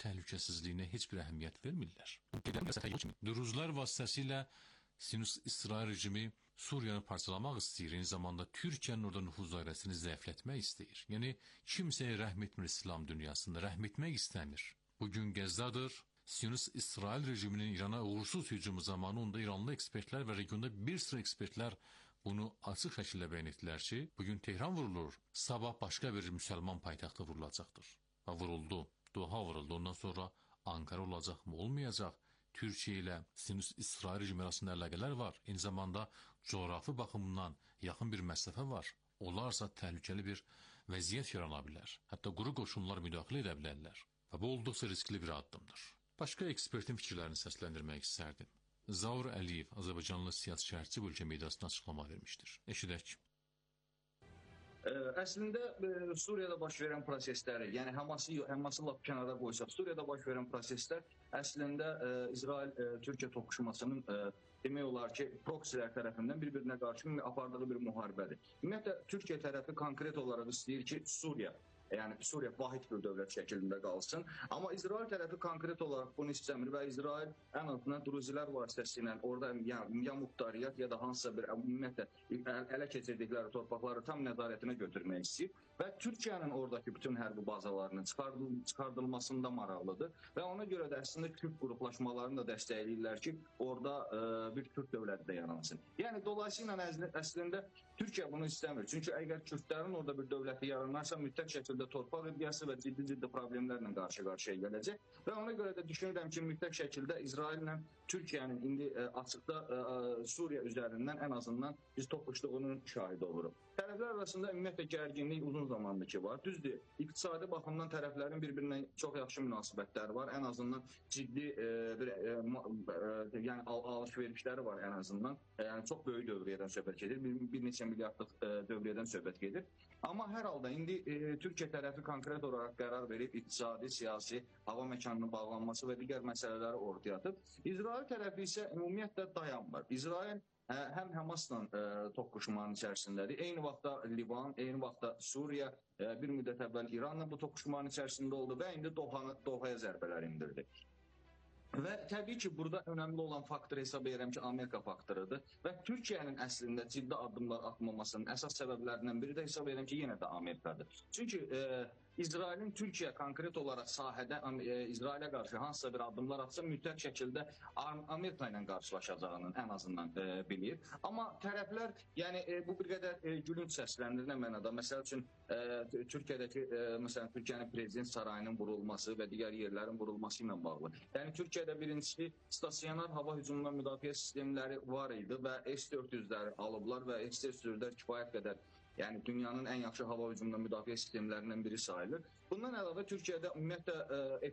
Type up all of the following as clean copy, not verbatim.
təhlükəsizliyinə heç bir əhəmiyyət vermirlər. Druzlar vasitəsilə İsrail rejimi Suriyanı parçalamaq istəyir, eyni zamanda Türkiyənin orada nüfuz dairəsini zəiflətmək istəyir. Yəni, kimsəyə rəhm etmir İslam dünyasında, rəhm etmək istəmir. Bugün Qəzzadır, Siyonist İsrail rejiminin İrana uğursuz hücumu zamanı onda İranlı ekspertlər və regionda bir sıra ekspertlər bunu açıq şəkildə bəyan etdilər ki, bugün Tehran vurulur, sabah başqa bir müsəlman paytaxtı vurulacaqdır. Və vuruldu, Doha vuruldu, ondan sonra Ankara olacaq mı, olmayacaq? Türkiyə ilə Siyonist İsrail rejimi arasında əlaqələr var. Eyni zamanda coğrafi baxımından yaxın bir məsafə var. Olarsa təhlükəli bir vəziyyət yarana bilər. Hətta quru qoşunlar müdaxilə edə bilərlər. Və bu olduqca riskli bir addımdır. Başqa ekspertin fikirlərini səsləndirmək istərdim. Zaur Əliyev, Azərbaycanlı siyasətçi bölgə mediasına açıqlama vermişdir. Eşidək. Əslində Suriyada baş verən prosesləri, yəni Həması lap kənara qoysaq, Suriyada baş verən proseslər əslində İsrail-Türkiyə toqquşmasının demək olar ki, proksilər tərəfindən bir-birinə qarşı apardığı bir müharibədir. Ümumiyyətlə, Türkiyə tərəfi konkret olaraq istəyir ki, Suriya vahid bir dövlət şəklində qalsın. Amma İsrail tərəfi konkret olaraq bunu istəmir və İsrail ən azından druzilər vasitəsilə orada ya muxtariyyət ya da hansısa bir ümumiyyətlə ələ keçirdikləri torpaqları tam nəzarətinə götürmək istəyir və Türkiyənin oradakı bütün hərbi bazalarının çıxardılmasında maraqlıdır və ona görə də əslində Kürt qruplaşmalarını da dəstəkləyirlər ki, orada bir Kürt dövləti də yaransın. Yəni, dolayısıyla əslində Türkiyə bunu istəmir. Çünki əgər Kürtlərin orada bir dövləti yaranarsa, mütləq şəkildə torpaq iddiası və ciddi problemlərlə qarşı-qarşıya gələcək və ona görə də düşünürəm ki, mütləq şəkildə İsraillə Türkiyənin indi açıqda Suriya üzərindən ən azından biz toqquşduğunun şahidi oluruq. Tərəflər arasında ümumiyyətlə gərginlik uzun zamandır ki var. Düzdür, iqtisadi baxımdan tərəflərin bir-birinə çox yaxşı münasibətləri var. Ən azından ciddi bir alış-verişləri var ən azından. Yəni çox böyük dövriyyədən söhbət gedir. Bir neçə milyardlıq dövriyyədən söhbət gedir. Amma hər halda indi Türkiyə tərəfi konkret olaraq qərar verib iqtisadi, siyasi, hava məkanının bağlanması və digər məsələləri ortaya atıb. İsrail tərəfi isə ümumiyyətlə dayanmır. İsrail həm Həmasla toqquşmanın içərisindədir. Eyni vaxtda Livan, eyni vaxtda Suriya bir müddət əvvəl İranla bu toqquşmanın içərisində oldu və indi Dohaya zərbələr indirdi. Və təbii ki, burada önəmli olan faktor hesab edirəm ki, Amerika faktorudur və Türkiyənin əslində ciddi addımlar atmamasının əsas səbəblərindən biri də hesab edirəm ki, yenə də Amerikadır. Çünki İsrailin Türkiyə konkret olaraq sahədə İsrailə qarşı hansısa bir addımlar atsa, mütləq şəkildə Amerika ilə qarşılaşacağını ən azından bilir. Amma tərəflər, yəni bu bir qədər gülünc səslənir nə mənada. Məsəl üçün, Türkiyədəki, məsələn, Türkiyənin prezident sarayının vurulması və digər yerlərin vurulması ilə bağlı. Yəni, Türkiyədə birincisi stasionar hava hücumundan müdafiə sistemləri var idi və S-400-ləri alıblar və S-400-lər kifayət qədər, yəni dünyanın ən yaxşı hava hücumundan müdafiə sistemlərindən biri sayılır. Bundan əlavə Türkiyədə ümumiyyətlə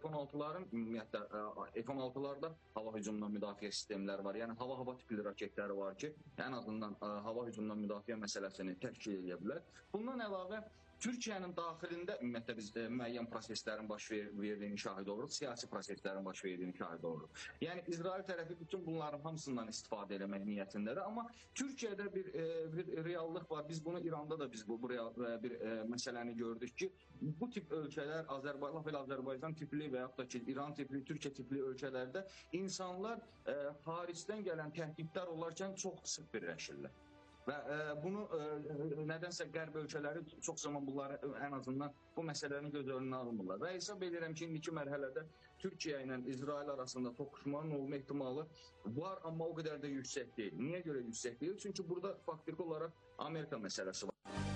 F-16'larda hava hücumundan müdafiə sistemləri var. Yəni hava tipli raketləri var ki, ən azından hava hücumundan müdafiə məsələsini təşkil edə bilər. Bundan əlavə Türkiyənin daxilində ümumiyyətlə biz müəyyən proseslərin baş verdiyini şahid oluruq, siyasi proseslərin baş verdiyini şahid oluruq. Yəni İsrail tərəfi bütün bunların hamısından istifadə eləmək niyyətindədir. Amma Türkiyədə bir reallıq var. Biz bunu İranda da biz bu bir məsələni gördük ki, bu tip ölkələr Azərbaycan tipli və yaxud da ki, İran tipli, Türkiyə tipli ölkələrdə insanlar xaricdən gələn təhdidlər olarkən çox sıx birləşirlər. Və bunu nədənsə qərb ölkələri çox zaman bunları ən azından bu məsələni göz önünə almırlar. Və hesab edirəm ki, indiki mərhələdə Türkiyə ilə İsrail arasında toqquşmanın olma ehtimalı var, amma o qədər də yüksək deyil. Niyə görə yüksək deyil? Çünki burada faktiki olaraq Amerika məsələsi var.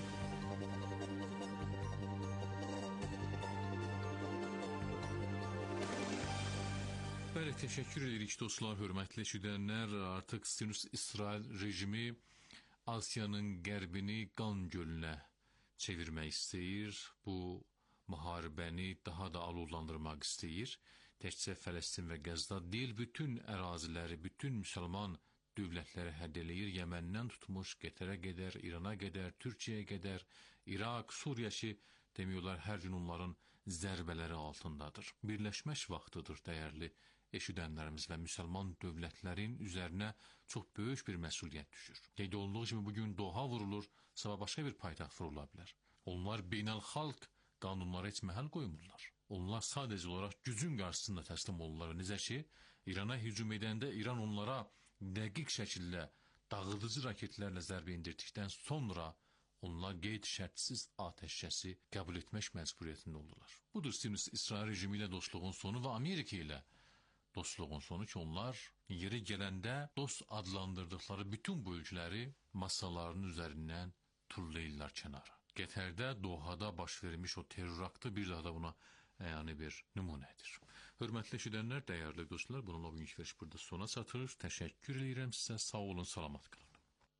Bəli, təşəkkür edirik dostlar, hörmətli eşidənlər. Artıq Siyonist İsrail rejimi Asiyanın qərbini qan gölünə çevirmək istəyir. Bu müharibəni daha da alovlandırmaq istəyir. Təkcə Fələstin və Qəzza deyil, bütün əraziləri, bütün müsəlman dövlətləri hədd eləyir. Yəməndən tutmuş Qətərə qədər, İrana qədər, Türkiyəyə qədər, İraq, Suriya ki, demək olar hər gün onların zərbələri altındadır. Birləşmək vaxtıdır, dəyərli eşidənlərimiz, və müsəlman dövlətlərin üzərinə çox böyük bir məsuliyyət düşür. Qeyd olunduğu kimi bugün Doha vurulur, sabah başqa bir paytaxt vurula bilər. Onlar beynəlxalq qanunlara heç məhəl qoymurlar. Onlar sadəcə olaraq gücün qarşısında təslim olurlar. Necə ki, İrana hücum edəndə İran onlara dəqiq şəkildə dağıdıcı raketlərlə zərbə indirdikdən sonra onlar qeyd-şərtsiz atəşkəsi qəbul etmək məcburiyyətində oldular. Budur İsrail rejimi ilə dostluğun sonu və Amerika ilə dostluğun sonu ki, onlar yeri gələndə dost adlandırdıqları bütün bu ölkələri masalarının üzərindən tullayırlar kənara. Qətərdə, Dohada baş vermiş o terror aktı bir daha da buna əyani bir nümunədir. Hörmətli eşidənlər, dəyərli dostlar, bununla bugünkü veriş burada sona çatır. Təşəkkür edirəm sizə. Sağ olun, salamat qalın.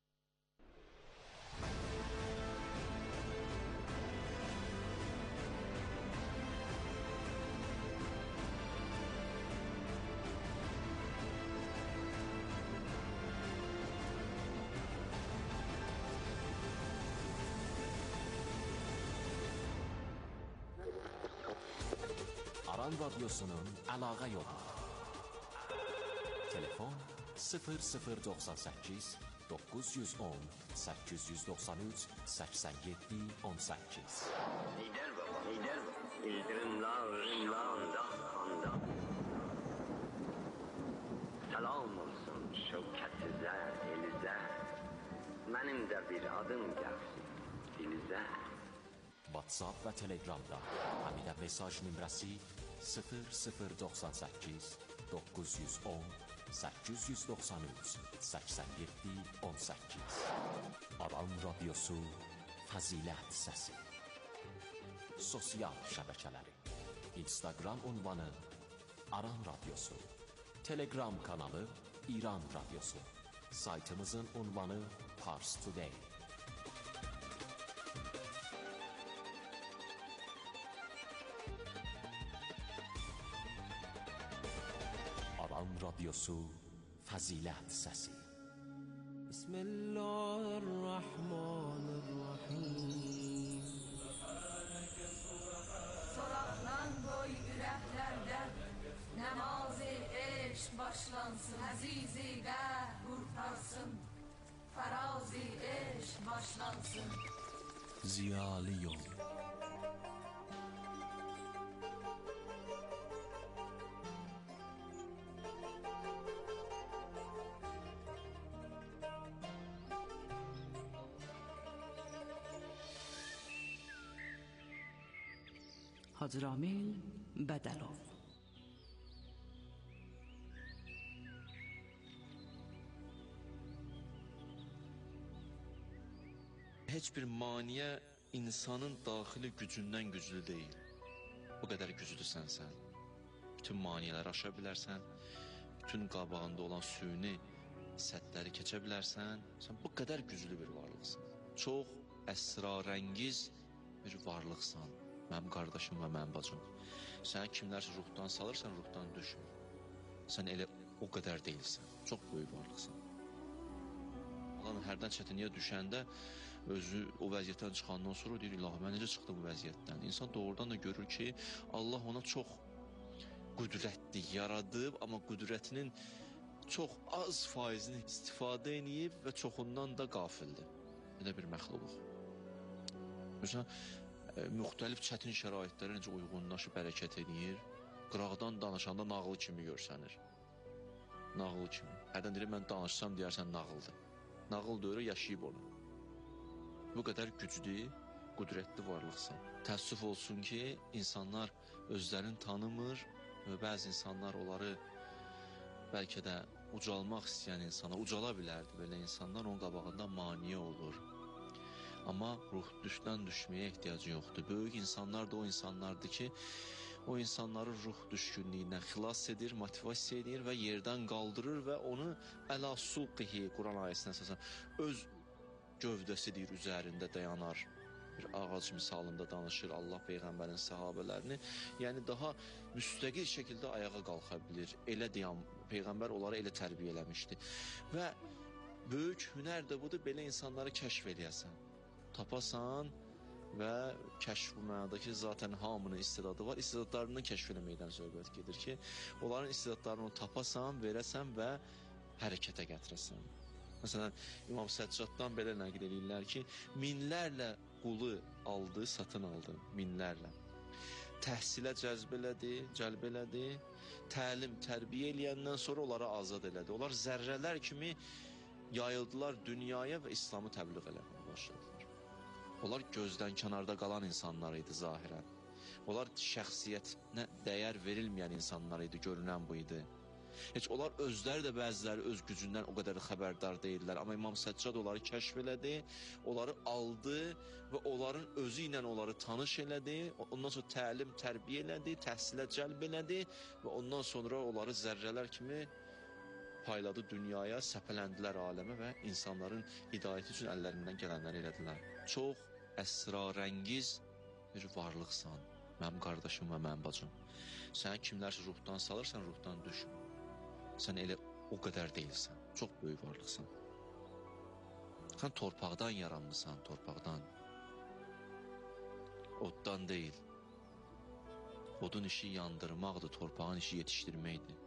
Aran Radyosu'nun əlaqə yolu. Telefon 0098 910 893 87 18. Lider baba, lider baba. İldırımlarında handa. Salam olsun şevketize, elize. Benim de bir adım gelsin dilize. WhatsApp və Telegramda həmidə mesaj nömrəsi 0098 910 893 87 18. Aran Radyosu Fəzilət Səsi. Sosial şəbəkələri: Instagram ünvanı Aran Radyosu, Telegram kanalı İran Radyosu, saytımızın ünvanı Pars Today. Aran Radyosu Fəzilət Səsi. Bismillahirrahmanirrahim. Soraqlan qoy ürəklərdə Nəmaz-ı eşq başlansın. Əzizi qəlb qurtarsın. Fəraz-ı eşq başlansın. Ziyalı yol. Hacı Ramil Bədəlov. Heç bir maniyə insanın daxili gücündən güclü deyil. O qədər güclüsən sən. Bütün maniyələri aşa bilərsən, bütün qabağında olan süni səddləri keçə bilərsən. Sən bu qədər güclü bir varlıqsan. Çox əsrarəngiz bir varlıqsan. Mənim qardaşım və mənim bacım. Sən kimlərsə ruhdan salırsan, ruhdan düşmür. Sən elə o qədər deyilsən. Çox böyük varlıqsan. Allah'ın hərdən çətinliyə düşəndə özü o vəziyyətdən çıxandan sonra deyir, İlahi, mən necə çıxdım bu vəziyyətdən? İnsan doğrudan da görür ki, Allah ona çox qüdrətli yaradıb, amma qüdrətinin çox az faizini istifadə edib və çoxundan da qafildir. Belə bir məxluq. Məsələn, müxtəlif çətin şəraitlərə necə uyğunlaşıb hərəkət edir, qıraqdan danışanda nağıl kimi görsənir. Nağıl kimi. Hərdən deyir, mən danışsam deyərsən nağıldır. Nağıl deyir, yaşayıb onu. Bu qədər güclü, qüdrətli varlıqsan. Təəssüf olsun ki, insanlar özlərini tanımır və bəzi insanlar onları bəlkə də ucalmaq istəyən insana ucala bilərdi. Belə insanlar onun qabağında maniyə olur. Amma ruh düşdən düşməyə ehtiyacı yoxdur. Böyük insanlar da o insanlardır ki, o insanları ruh düşkünlüyündən xilas edir, motivasiya edir və yerdən qaldırır və onu əla sulqihi, Quran ayəsinə əsasən, öz gövdəsi deyir, üzərində dayanar. Bir ağac misalında danışır Allah Peyğəmbərin səhabələrini. Yəni daha müstəqil şəkildə ayağa qalxa bilir. Elə deyəm, Peyğəmbər onları elə tərbiyə eləmişdi. Və böyük hünər də budur, belə insanları kəşf eləyəsən. Tapasan və kəşf bu mənada ki, zaten hamının istidadı var. İstidadlarını kəşf eləməkdən söhbət gedir ki, onların istidadlarını tapasan, verəsən və hərəkətə gətirəsən. Məsələn, İmam Səccaddan belə nəql edirlər ki, minlərlə qulu aldı, satın aldı, minlərlə. təhsilə cəlb elədi, təlim, tərbiyə eləyəndən sonra onları azad elədi. Onlar zərrələr kimi yayıldılar dünyaya və İslamı təbliğ eləməyə başladılar. Onlar gözdən kənarda qalan insanlar idi zahirən. Onlar şəxsiyyətinə dəyər verilməyən insanlar idi, görünən bu idi. Heç onlar özləri də bəziləri öz gücündən o qədər xəbərdar deyildilər. Amma İmam Səccad onları kəşf elədi, onları aldı və onların özü ilə onları tanış elədi. Ondan sonra təlim, tərbiyə elədi, təhsilə cəlb elədi və ondan sonra onları zərrələr kimi payladı dünyaya, səpələndilər aləmə və insanların hidayəti üçün əllərindən gələnləri elədilər. Çox əsrarəngiz bir varlıqsan, mənim qardaşım və mənim bacım. Səni kimlərsə ruhdan salırsan, ruhdan düşmür. Sən elə o qədər deyilsən, çox böyük varlıqsan. Sən torpaqdan yaranmısan, torpaqdan. Oddan deyil. Odun işi yandırmaqdır, torpağın işi yetişdirməkdir.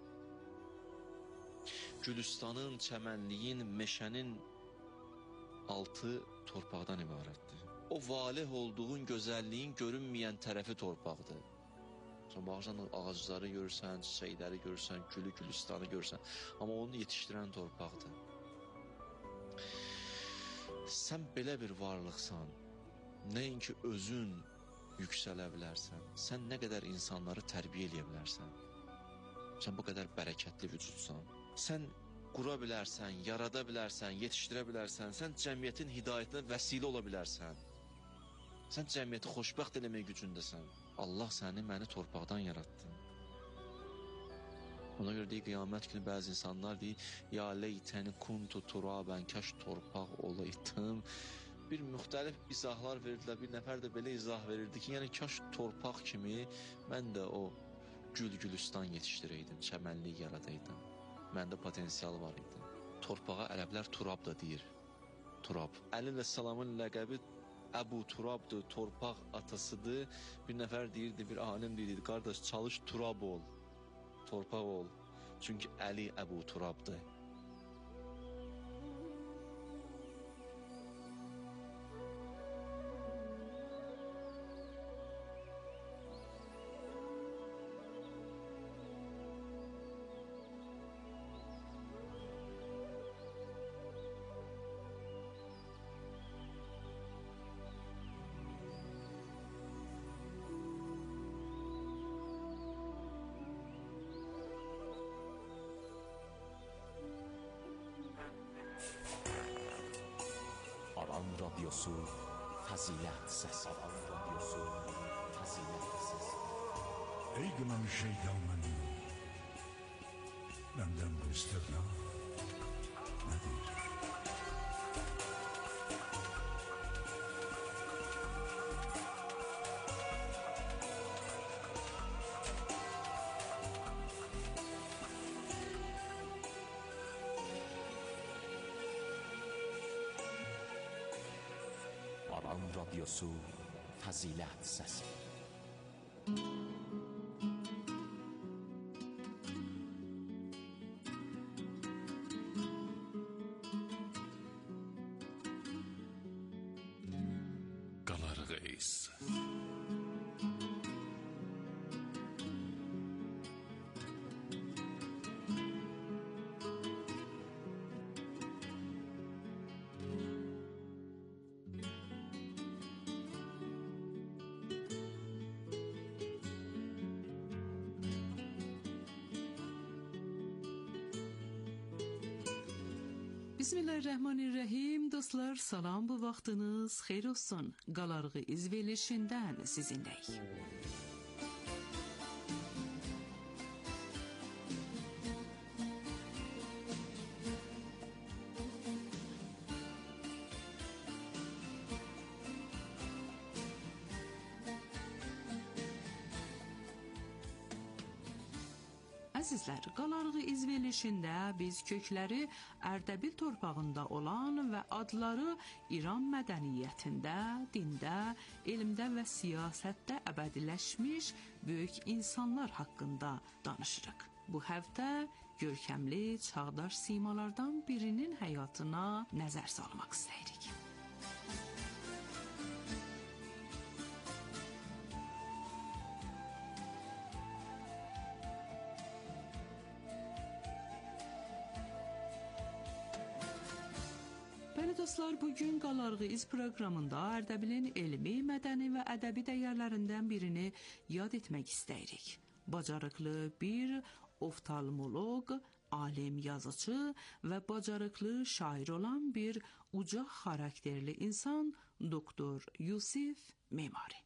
Gülüstanın, çəmənliyin, meşənin altı torpaqdan ibarətdir. O valih olduğun gözəlliyin görünməyən tərəfi torpaqdır. Sonra baxırsan, ağacları görürsən, çiçəkləri görürsən, gülü, gülüstanı görürsən. Amma onu yetişdirən torpaqdır. Sən belə bir varlıqsan, nəinki özün yüksələ bilərsən, sən nə qədər insanları tərbiyə eləyə bilərsən, sən bu qədər bərəkətli vücudsan, sən qura bilərsən, yarada bilərsən, yetişdirə bilərsən, sən cəmiyyətin hidayətinə vəsilə ola bilərsən, sən cəmiyyəti xoşbəxt eləmək gücündəsən. Allah səni, məni torpaqdan yaratdı. Ona görə deyir, qiyamət günü bəzi insanlar deyir, ya leytəni kuntu turabən, kəş torpaq olaydım. Bir müxtəlif izahlar verdilər, bir nəfər də belə izah verirdi ki, yəni kaş torpaq kimi mən də o gül-gülüstan yetişdirəydim, çəmənlik yaradaydım. Məndə potensial var idi. Torpağa ərəblər turab da deyir. Turab. Əli və Salamın ləqəbi Əbu Turabdır, torpaq atasıdır. Bir nəfər deyirdi, bir alim deyirdi, qardaş çalış turab ol, torpaq ol. Çünki Əli Əbu Turabdır. Aran Radyosu Fəzilət Səsi. Aran Radyosu Fəzilət Səsi. Ey qınamış şeytan mənim, məndən bu istəqna nədir? Aran Radyosu Fəzilət Səsi. Qalarğız. Bismillahirrahmanirrahim. Dostlar, salam, bu vaxtınız xeyir olsun. Qalarğı izverilişindən sizinləyik. Əzizlər, Qalarğı izverilişində biz kökləri Ərdəbil torpağında olan və adları İran mədəniyyətində, dində, elmdə və siyasətdə əbədiləşmiş böyük insanlar haqqında danışırıq. Bu həftə görkəmli, çağdaş simalardan birinin həyatına nəzər salmaq istəyirik. Dəyərli dostlar, bugün Qalarğı İz proqramında Ərdəbilin elmi, mədəni və ədəbi dəyərlərindən birini yad etmək istəyirik. Bacarıqlı bir oftalmoloq, alim yazıcı və bacarıqlı şair olan bir uca xarakterli insan Doktor Yusif Memari.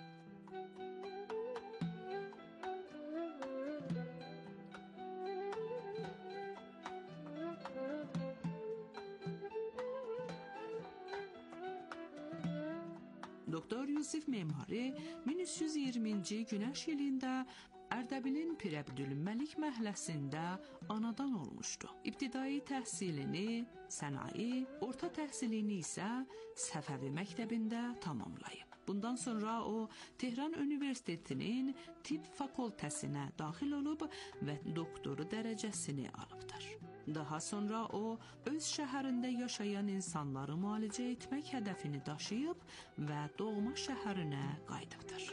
Doktor Yusif Memari 1320-ci günəş ilində Ərdəbilin Pirəbdülməlik məhəlləsində anadan olmuşdu. İbtidai təhsilini sənaye, orta təhsilini isə Səfəvi məktəbində tamamlayıb. Bundan sonra o Tehran Universitetinin tibb fakültəsinə daxil olub və doktoru dərəcəsini alıbdır. Daha sonra o öz şəhərində yaşayan insanları müalicə etmək hədəfini daşıyıb və doğma şəhərinə qayıdıbdır.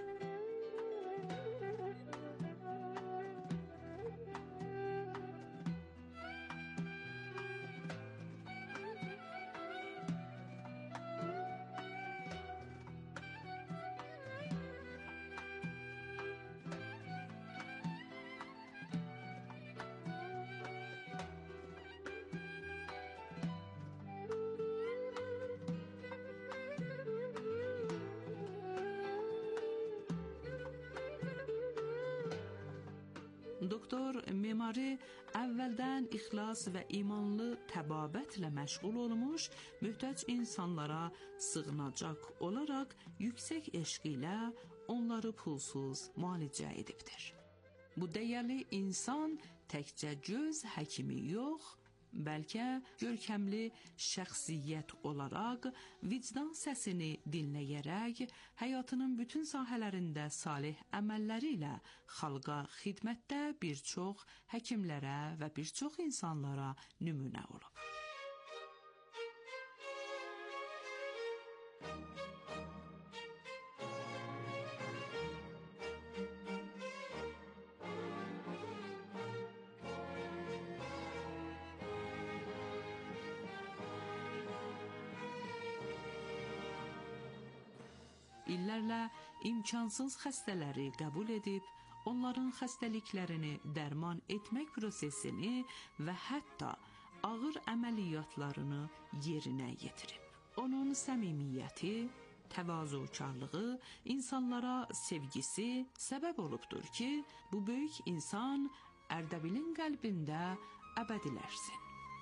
Doktor Memari əvvəldən ixlas və imanlı təbabətlə məşğul olmuş, möhtac insanlara sığınacaq olaraq yüksək eşq ilə onları pulsuz müalicə edibdir. Bu dəyərli insan təkcə göz həkimi yox, bəlkə görkəmli şəxsiyyət olaraq vicdan səsini dinləyərək həyatının bütün sahələrində salih əməlləri ilə xalqa xidmətdə bir çox həkimlərə və bir çox insanlara nümunə olub. İllərlə imkansız xəstələri qəbul edib, onların xəstəliklərini dərman etmək prosesini və hətta ağır əməliyyatlarını yerinə yetirib. Onun səmimiyyəti, təvazukarlığı, insanlara sevgisi səbəb olubdur ki, bu böyük insan Ərdəbilin qəlbində əbədiləşsin.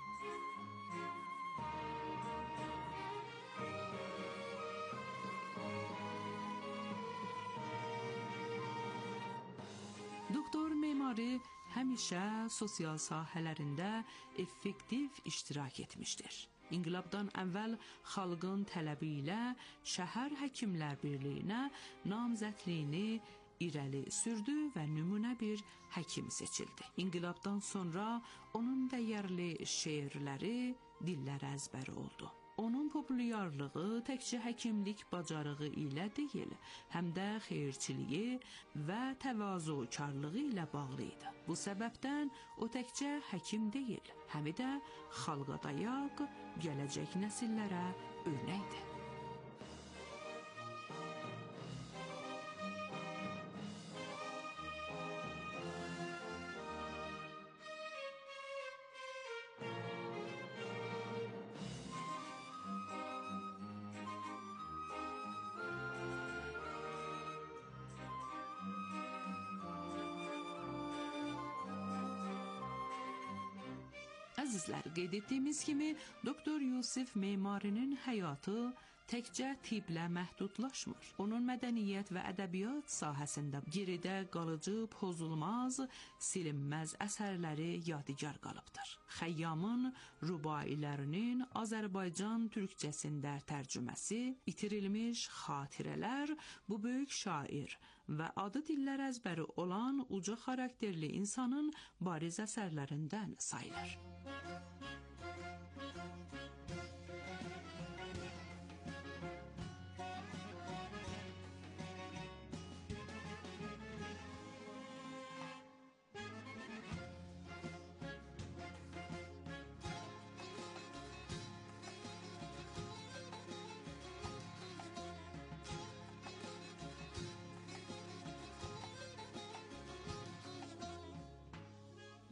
Doktor Memari həmişə sosial sahələrində effektiv iştirak etmişdir. İnqilabdan əvvəl xalqın tələbi ilə Şəhər Həkimlər Birliyinə namzədliyini irəli sürdü və nümunə bir həkim seçildi. İnqilabdan sonra onun dəyərli şeirləri dillərə əzbəri oldu. Onun populyarlığı təkcə həkimlik bacarığı ilə deyil, həm də xeyirçiliyi və təvazukarlığı ilə bağlı idi. Bu səbəbdən o təkcə həkim deyil, həm də xalqa dayaq, gələcək nəsillərə örnəkdir. Əzizlər, qeyd etdiyimiz kimi, Doktor Yusif Memarinin həyatı təkcə tibblə məhdudlaşmır. Onun mədəniyyət və ədəbiyyat sahəsində geridə qalıcı, pozulmaz, silinməz əsərləri yadigar qalıbdır. Xəyyamın rubailərinin Azərbaycan türkcəsində tərcüməsi, itirilmiş xatirələr bu böyük şair və adı dillər əzbəri olan uca xarakterli insanın bariz əsərlərindən sayılır.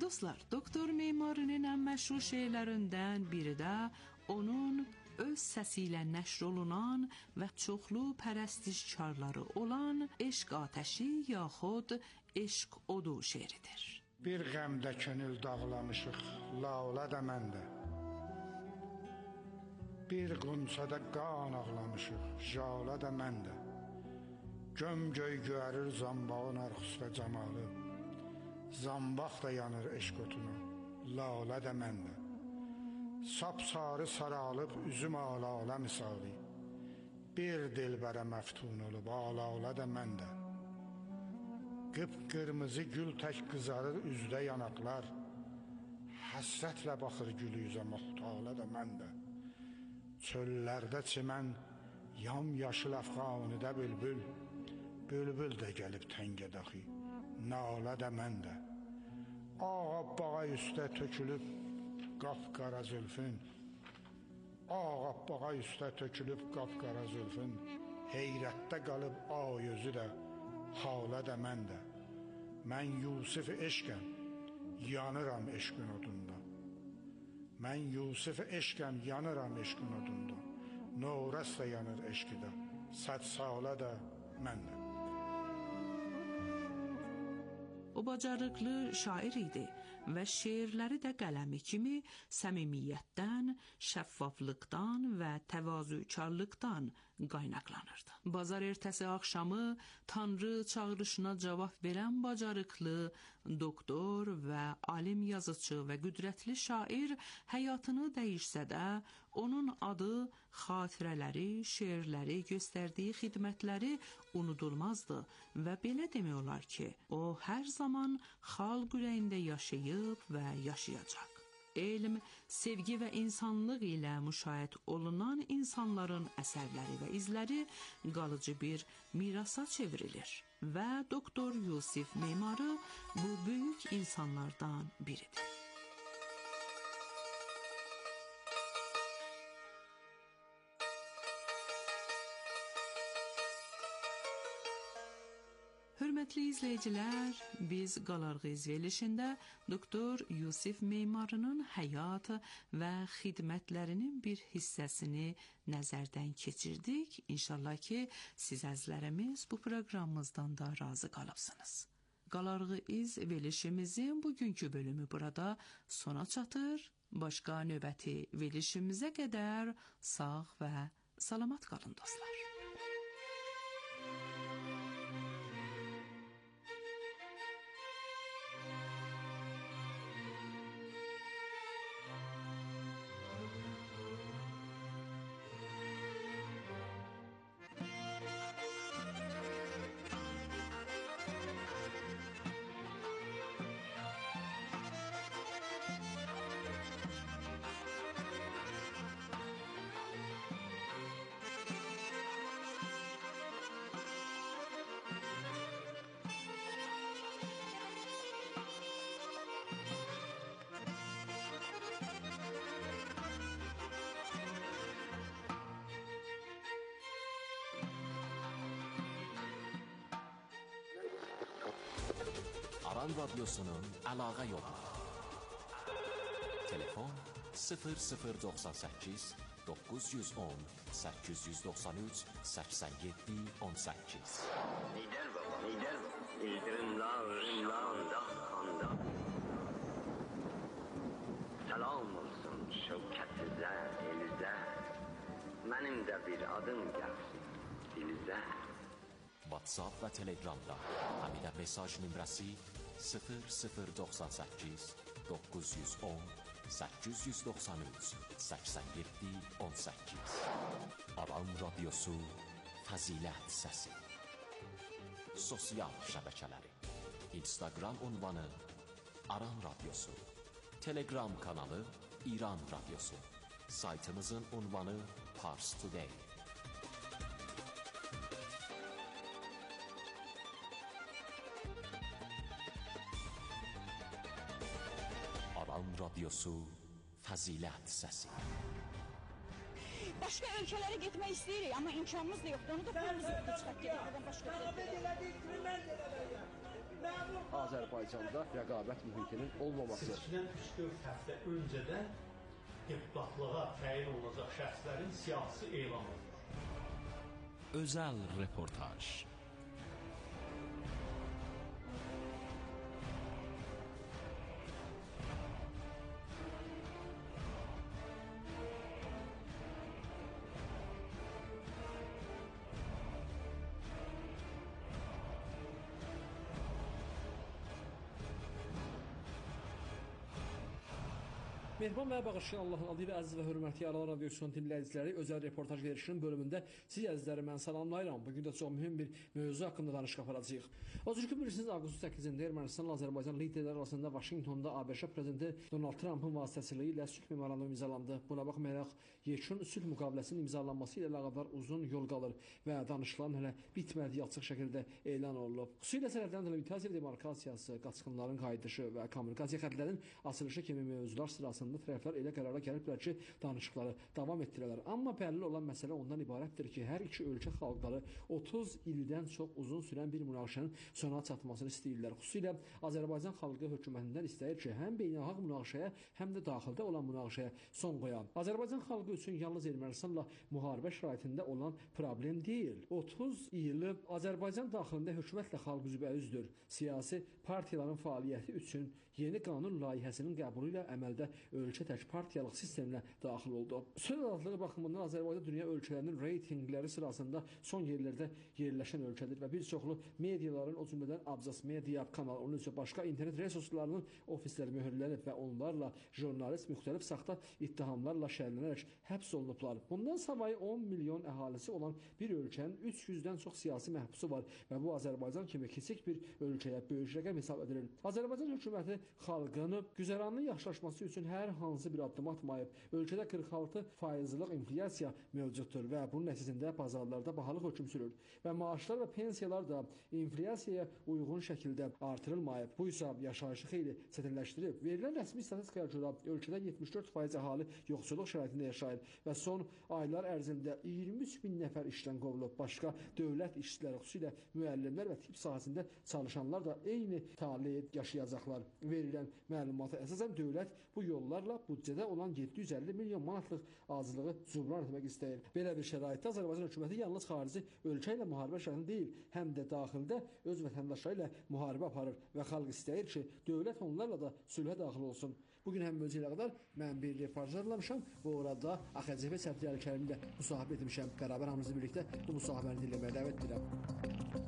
Dostlar, Doktor Memarinin ən məşhur şeirlərindən biri də onun öz səsi ilə nəşr olunan və çoxlu pərəstişkarları olan Eşq Atəşi yaxud Eşq Odu şeiridir. Bir qəmdə könül dağlamışıq, lalə də məndə. Bir qunçada qan ağlamışıq, jalə də məndə. Göm-göy göyərir zambağın arxus və camalı. Zambaq da yanır eşq otunu, lalə də məndə. Sap-sarı saralıb üzüm ala-ala misali. Bir dilbərə məftun olub ala-ala da məndə. Qıpqırmızı gül tək qızarır üzdə yanaqlar. Həsrətlə baxır gül yüzə muhtalə də məndə. Çöllərdə çimən yam-yaşıl əfqanıdə bülbül. Bülbül də gəlib təngə daxi, nalə də məndə. Ağabbağa üstə tökülüb qapqara zülfün. Ağabbağa üstə tökülüb qapqara zülfün. Heyrətdə qalıb ayözü də, halə də məndə. Mən Yusif eşqəm, yanıram eşqin odunda. Mən Yusif eşqəm, yanıram eşqin odunda. Norəs də yanır eşqidə, səd salə də məndə. O bacarıqlı şair idi və şeirləri də qələmi kimi səmimiyyətdən, şəffaflıqdan və təvazökarlıqdan qaynaqlanırdı. Bazar ertəsi axşamı Tanrı çağırışına cavab verən bacarıqlı doktor və alim yazıcı və qüdrətli şair həyatını dəyişsə də, onun adı, xatirələri, şeirləri, göstərdiyi xidmətləri unudulmazdı və belə demək olar ki, o hər zaman xalq ürəyində yaşayıb və yaşayacaq. Elm, sevgi və insanlıq ilə müşahidə olunan insanların əsərləri və izləri qalıcı bir mirasa çevrilir və Doktor Yusif Memarı bu böyük insanlardan biridir. Hörmətli izləyicilər, biz Qalarğız verilişində Doktor Yusif Memarının həyat və xidmətlərinin bir hissəsini nəzərdən keçirdik. İnşallah ki, siz əzizlərimiz bu proqramımızdan da razı qalıbsınız. Qalarğız verilişimizin bugünkü bölümü burada sona çatır. Başqa növbəti verilişimizə qədər sağ və salamat qalın dostlar. Aran Radyosu'nun əlaqə yolu. Telefon 0098 910 893 87 18. Lider baba, lider baba. İldırımlar kanda. Selam olsun şevketize, elize. Benim de bir adım gelsin dilize. WhatsApp və Telegramda həmidə mesaj nömrəsi 0098 910 893 87 18. Aran Radyosu Fəzilət Səsi. Sosial şəbəkələri: Instagram ünvanı Aran Radyosu, Telegram kanalı İran Radyosu, saytımızın ünvanı Pars Today. Aran Radyosu Fəzilət Səsi. Başqa ölkələrə getmək istəyirik, amma imkanımız da yoxdur. Onu da pulumuz yoxdur çıxaq gedək. Başqa ölkələrə. Azərbaycanda rəqabət mühitinin olmaması. Seçkidən 3-4 həftə öncədən deputatlığa təyin olunacaq şəxslərin siyasi elan olunur. Özel reportaj. Mehriban və bağışlayan Allahın adı ilə əziz və hörmətli Aralar Radiosunun dinləyiciləri, özəl reportaj verişinin bölümündə siz əzizləri mən salamlayıram. Bugün də çox mühüm bir mövzu haqqında danışıq aparacağıq. O cür ki, bilirsiniz, Ağustos 8-də Ermənistan Azərbaycan liderləri arasında Vaşinqtonda ABŞ prezidenti Donald Trumpın vasitəsiliyi ilə sülh memorandumu imzalandı. Buna baxmayaraq, yekun sülh müqaviləsinin imzalanması ilə əlaqədar uzun yol qalır və danışıqların hələ bitmədiyi açıq şəkildə elan olunub. Xüsusilə sərhədlərin delimitatsiya, demarkasiyası, qaçqınların qayıdışı və kommunikasiya xəttlərinin açılışı kimi mövzular sırasında tərəflər elə qərara gəliblər ki, danışıqları davam etdirələr. Amma bəlli olan məsələ ondan ibarətdir ki, hər iki ölkə xalqları 30 ildən çox uzun sürən bir münaqişənin sona çatmasını istəyirlər. Xüsusilə Azərbaycan xalqı hökumətindən istəyir ki, həm beynəlxalq münaqişəyə, həm də daxildə olan münaqişəyə son qoyan. Azərbaycan xalqı üçün yalnız Ermənistanla müharibə şəraitində olan problem deyil. 30 ili Azərbaycan daxilində hökumətlə xalq üzbəüzdür. Siyasi partiyaların fəaliyyəti üçün yeni qanun layihəsinin qəbulu ilə əməldə ölkə tək partiyalıq sisteminə daxil oldu. Söz azadlığı baxımından Azərbaycan dünya ölkələrinin reytinqləri sırasında son yerlərdə yerləşən ölkədir və bir çoxlu mediaların, o cümlədən Abzas Media kanalı, onun üçün başqa internet resurslarının ofisləri möhürlənib və onlarla jurnalist müxtəlif saxta ittihamlarla şərlənərək həbs olunublar. Bundan savayı 10 milyon əhalisi olan bir ölkənin 300-dən çox siyasi məhbusu var və bu Azərbaycan kimi kiçik bir ölkəyə böyük rəqəm hesab edilir. Azərbaycan hökuməti xalqını güzəranının yaxşılaşması üçün hər hansı bir addım atmayıb. Ölkədə 46%lıq inflyasiya mövcuddur və bunun nəticəsində bazarlarda bahalıq hökm sürür və maaşlar və pensiyalar da inflyasiyaya uyğun şəkildə artırılmayıb. Bu isə yaşayışı xeyli çətinləşdirib. Verilən rəsmi statistikaya görə ölkədə 74% əhali yoxsulluq şəraitində yaşayır və son aylar ərzində 23 min nəfər işdən qovulub. Başqa dövlət işçiləri, xüsusilə müəllimlər və tibb sahəsində çalışanlar da eyni taleyi yaşayacaqlar. Verilən məlumata əsasən dövlət bu yollarla büdcədə olan 750 milyon manatlıq azlığı cübran etmək istəyir. Belə bir şəraitdə Azərbaycan hökuməti yalnız xarici ölkə ilə müharibə şəraitində deyil, həm də daxildə öz vətəndaşları ilə müharibə aparır və xalq istəyir ki, dövlət onlarla da sülhə daxil olsun. Bugün həm mövzu ilə qədər mən bir reportaj hazırlamışam və orada AXCP sədri Əli Kərimlə müsahibə etmişəm. Bərabər hamımızla birlikdə bu müsahibəni dinləməyə dəvət edirəm.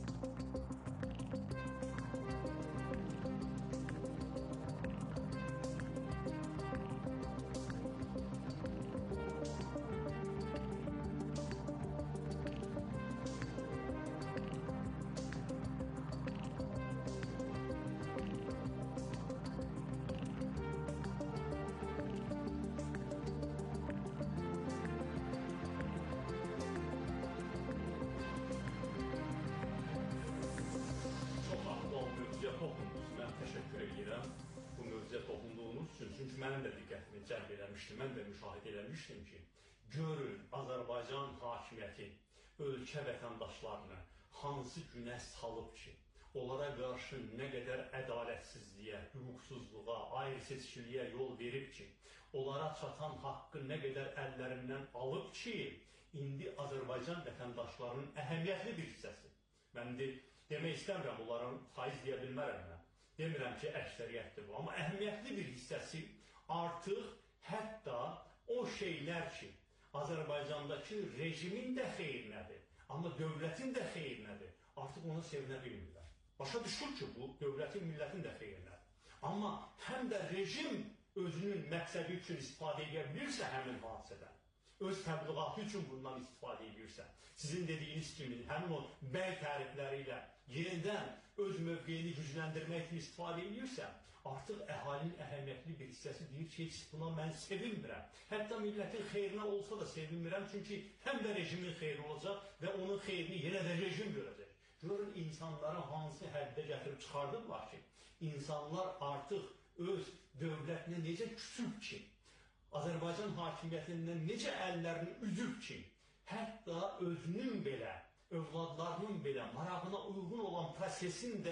Mənim də diqqətimi cəlb eləmişdim, mən də müşahidə eləmişdim ki, görün Azərbaycan hakimiyyəti ölkə vətəndaşlarını hansı günə salıb ki, onlara qarşı nə qədər ədalətsizliyə, hüquqsuzluğa, ayrı-seçkiliyə yol verib ki, onlara çatan haqqı nə qədər əllərindən alıb ki, indi Azərbaycan vətəndaşlarının əhəmiyyətli bir hissəsi. Mən demək istəmirəm, onların faiz deyə bilmərəm mən. Demirəm ki, əksəriyyətdir bu, amma əhəmiyyətli bir hissəsi artıq hətta o şeylər ki, Azərbaycandakı rejimin də xeyrinədir, amma dövlətin də xeyrinədir, artıq ona sevinə bilmirlər. Başa düşür ki, bu dövlətin, millətin də xeyrinədir. Amma həm də rejim özünün məqsədi üçün istifadə edə bilirsə həmin hadisədən, öz təbliğatı üçün bundan istifadə edirsə, sizin dediyiniz kimi həmin o bəy tərifləri ilə yenidən öz mövqeyini gücləndirmək üçün istifadə edirsə, artıq əhalinin əhəmiyyətli bir hissəsi deyir ki, heç buna mən sevinmirəm. Hətta millətin xeyrinə olsa da sevinmirəm, çünki həm də rejimin xeyri olacaq və onun xeyrini yenə də rejim görəcək. Görün, insanları hansı həddə gətirib çıxardıblar ki, insanlar artıq öz dövlətinə necə küsüb ki, Azərbaycan hakimiyyətindən necə əllərini üzüb ki, hətta özünün belə, övladlarının belə marağına uyğun olan prosesin də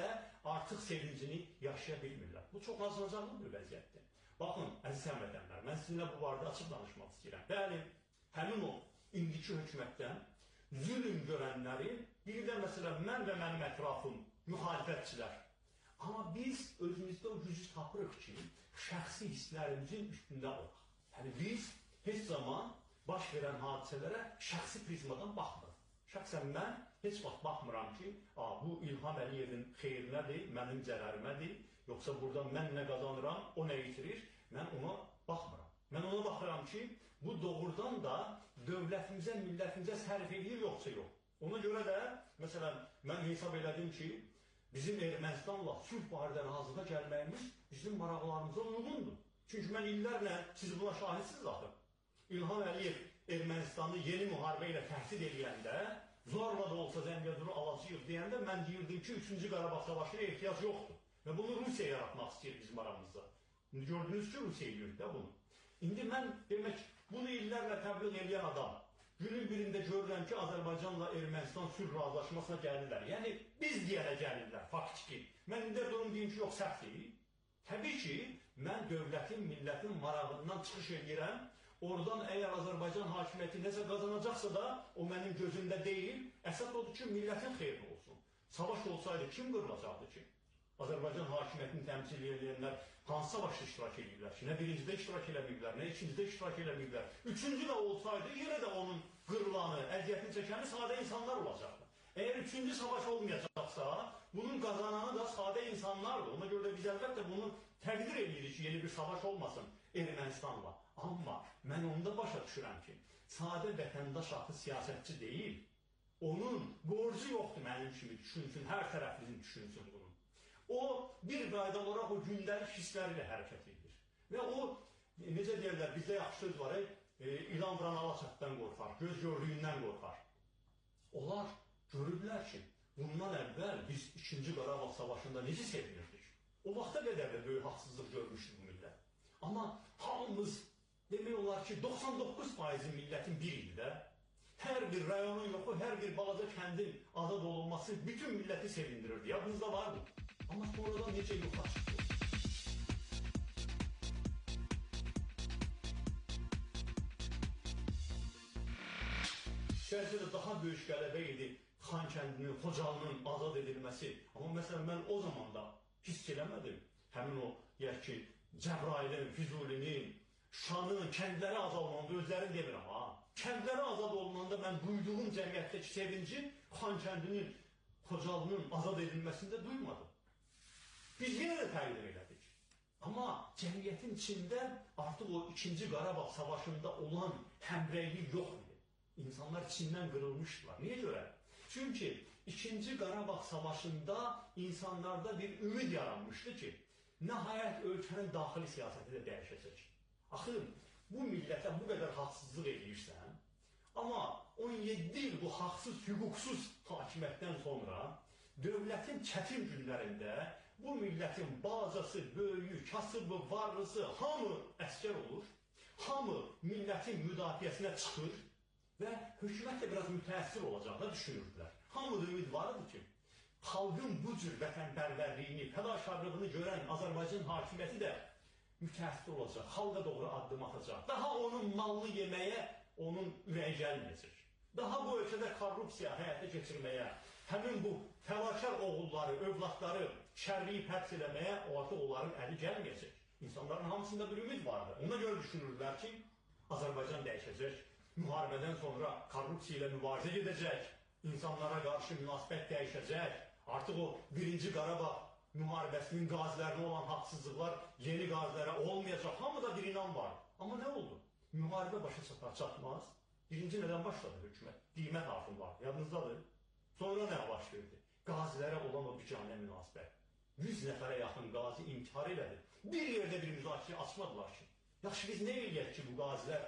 artıq sevincini yaşaya bilmirlər. Bu çox acınacaqlı bir vəziyyətdir. Baxın, əziz həmvətənlər, mən sizinlə bu barədə açıq danışmaq istəyirəm. Bəli, həmin o indiki hökumətdən zülm görənləri, bir də məsələn, mən və mənim ətrafım, müxalifətçilər. Amma biz özümüzdə o gücü tapırıq ki, şəxsi hisslərimizin üstündə olaq. Yəni, biz heç zaman baş verən hadisələrə şəxsi prizmadan baxmırıq. Şəxsən mən heç vaxt baxmıram ki, bu İlham Əliyevin xeyrinədir, mənim zərərimədir, yoxsa burada mən nə qazanıram, o nə itirir, mən ona baxmıram. Mən ona baxıram ki, bu doğrudan da dövlətimizə, millətimizə sərf edir, yoxsa yox. Ona görə də, məsələn, mən hesab elədim ki, bizim Ermənistanla sülh barədə razılığa gəlməyimiz bizim maraqlarımıza uyğundur. Çünki mən illərlə, siz buna şahidsiniz axı. İlham Əliyev Ermənistanı yeni müharibə ilə təhdid edəndə, zorla da olsa Zəngəzuru alacağıq deyəndə, mən deyirdim ki, 3-cü Qarabağ savaşına ehtiyac yoxdur. Və bunu Rusiya yaratmaq istəyir bizim aramızda. Gördünüz ki, Rusiya edir də bunu. İndi mən demək, bunu illərlə təbliğ edən adam, günün birində görürəm ki, Azərbaycanla Ermənistan sülh razılaşmasına gəlirlər. Yəni, biz deyənə gəlirlər, faktiki. Mən indi durum deyim ki, yox, səhv deyil. Təbii ki, mən dövlətin, millətin marağından çıxış edirəm. Oradan əgər Azərbaycan hakimiyyəti nəsə qazanacaqsa da, o mənim gözümdə deyil. Əsas odur ki, millətin xeyri olsun. Savaş olsaydı kim qırılacaqdı ki? Azərbaycan hakimiyyətini təmsil edənlər hansı savaşda iştirak edirlər ki? Nə birincidə iştirak eləməyiblər, nə ikincidə iştirak eləməyiblər. Üçüncü də olsaydı, yenə də onun qırılanı, əziyyətini çəkəni sadə insanlar olacaqdı. Əgər üçüncü savaş olmayacaqsa, bunun qazananı da sadə insanlardır. Ona görə də biz əlbəttə bunu təqdir edirik ki, yeni bir savaş olmasın Ermənistanla. Amma mən onda başa düşürəm ki, sadə vətəndaş axı siyasətçi deyil. Onun borcu yoxdur mənim kimi düşünsün, hər tərəflinin düşünsün bunu. O, bir qayda olaraq o gündəlik hissləri ilə hərəkət edir. Və o, necə deyirlər, bizdə yaxşı söz var, ilan vuran alaçatdan qorxar, göz gördüyündən qorxar. Onlar görürlər ki, bundan əvvəl biz 2-ci Qarabağ savaşında necə sevinirdik? O vaxta qədər də böyük haqsızlıq görmüşdük bu millət. Amma hamımız, demək olar ki, 99% millətin bir ildə, hər bir rayonun yoxu, hər bir balaca kəndin azad olunması bütün milləti sevindirirdi. Yadınızda vardı. Amma sonradan necə yoxa çıxdı? Gəlcədə daha böyük qələbə idi Xan kəndinin, Xocalının azad edilməsi. Amma məsələn, mən o zaman da hiss eləmədim. Həmin o, deyək ki, Cəbrailin, Füzulinin, Şanın, kəndləri azad olmanda özlərini demirəm, ha. Kəndləri azad olmanda mən duyduğum cəmiyyətdəki sevinci Xan kəndinin, Xocalının azad edilməsində duymadım. Biz yenə də təqdir elədik. Amma cəmiyyətin içində artıq o 2-ci Qarabağ savaşında olan həmrəylik yox idi. İnsanlar içindən qırılmışdılar. Niyə görə? Çünki 2-ci Qarabağ savaşında insanlarda bir ümid yaranmışdı ki, nəhayət ölkənin daxili siyasəti də dəyişəcək. Axı, bu millətə bu qədər haqsızlıq edirsən, amma 17 il bu haqsız, hüquqsuz hakimiyyətdən sonra dövlətin çətin günlərində bu millətin balacası, böyüyü, kasıbı, varlısı, hamı əskər olur, hamı millətin müdafiəsinə çıxır və hökumət də biraz mütəəssir olacaqlar düşünürdülər. Hamıda ümid var idi ki, xalqın bu cür vətənpərvərliyini, fədakarlığını görən Azərbaycan hakimiyyəti də mütəəssir olacaq, xalqa doğru addım atacaq. Daha onun malını yeməyə onun ürəyi gəlməyəcək. Daha bu ölkədə korrupsiya həyata keçirməyə, həmin bu fəlakər oğulları, övladları şərliyib həbs eləməyə artıq onların əli gəlməyəcək. İnsanların hamısında bir ümid vardı. Ona görə düşünürlər ki, Azərbaycan dəyişəcək, müharibədən sonra korrupsiya ilə mübarizə gedəcək, insanlara qarşı münasibət dəyişəcək, artıq o 1-ci Qarabağ müharibəsinin qazilərinə olan haqsızlıqlar yeni qazilərə olmayacaq. Hamıda bir inan var. Amma nə oldu? Müharibə başa çatmaz. Birinci nədən başladı hökumət? Qiymət artım var. Yadınızdadır. Sonra nə baş verdi? Qazilərə olan o bicanə münasibət. 100 nəfərə yaxın qazi inkar elədi. Bir yerdə bir müzakirə açmadılar ki, yaxşı biz nə eləyək ki, bu qazilər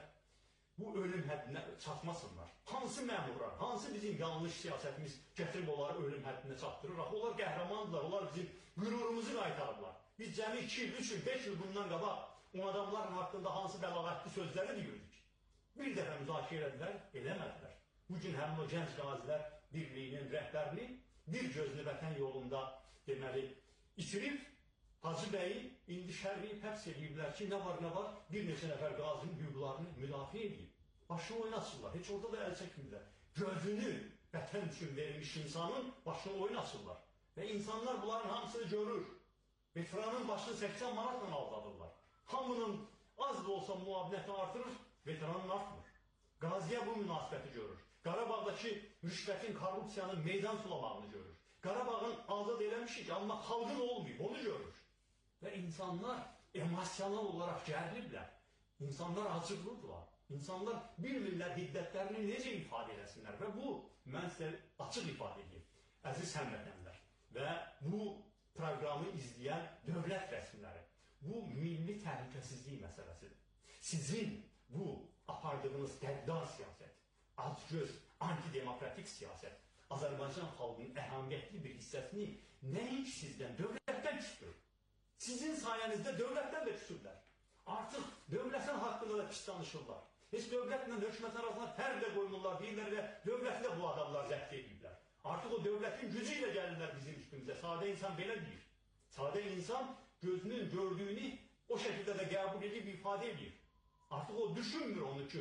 bu ölüm həddinə çatmasınlar? Hansı məmurlar, hansı bizim yanlış siyasətimiz gətirib onları ölüm həddinə çatdırır? Onlar qəhrəmandırlar, onlar bizim qürurumuzu qaytarırlar. Biz cəmi 2 il, 3 il, 5 il bundan qabaq o adamların haqqında hansı bəlağətli sözləri deyirdik. Bir dəfə müzakirə elədilər, eləmədilər. Bugün həmin o gənc qazilər birliyinin rəhbərini bir gözlü vətən yolunda deməli İtirib Hacı bəyi indi şərləyib həbs ediblər ki, nə var, bir neçə nəfər qazinin hüquqlarını müdafiə edib. Başını oynasırlar, heç orada da əl çəkmirlər. Gözünü vətən üçün verilmiş insanın başını oynasırlar. Və insanlar bunların hamısını görür. Veteranın başını 80 manatla aldadırlar. Hamının az da olsa muavinəti artırır, veteranın artmır. Qaziyə bu münasibəti görür. Qarabağdakı rüşvətin, korrupsiyanın meydan sulamağını görür. Qarabağın azad eləmişik, amma xalqın olmayıb, onu görür. Və insanlar emosional olaraq gəriliblər. İnsanlar acıqlıdırlar. İnsanlar bilmirlər hiddətlərini necə ifadə eləsinlər. Və bu, mən sizə açıq ifadə edeyim, əziz həmvətənlər. Və bu proqramı izləyən dövlət rəsmiləri, bu milli təhlükəsizlik məsələsidir. Sizin bu apardığınız qəddar siyasət, acgöz, antidemokratik siyasət, Azərbaycan xalqının əhəmiyyətli bir hissəsini nəinki sizdən, dövlətdən küsür. Sizin sayənizdə dövlətdən də küsürlər. Artıq dövlətin haqqında da pis danışırlar. Heç dövlətlə hökumət arasında fərq də qoymurlar, deyirlər və dövlətlə bu adamlar zəbt edirlər. Artıq o dövlətin gücü ilə gəlirlər bizim üstümüzə. Sadə insan belə deyir. Sadə insan gözünün gördüyünü o şəkildə də qəbul edib ifadə edir. Artıq o düşünmür onu ki,